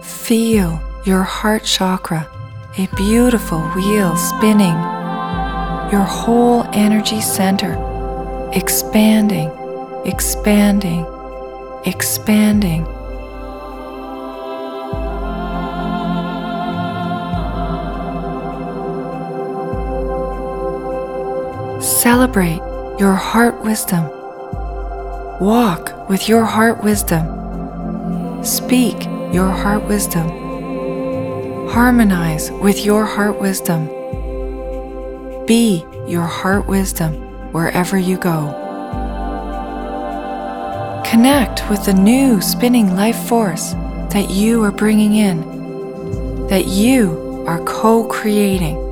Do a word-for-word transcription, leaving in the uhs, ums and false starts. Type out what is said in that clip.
Feel your heart chakra, a beautiful wheel spinning, your whole energy center, expanding, expanding, expanding. Celebrate your heart wisdom. Walk with your heart wisdom. Speak your heart wisdom. Harmonize with your heart wisdom. Be your heart wisdom wherever you go. Connect with the new spinning life force that you are bringing in, that you are co-creating.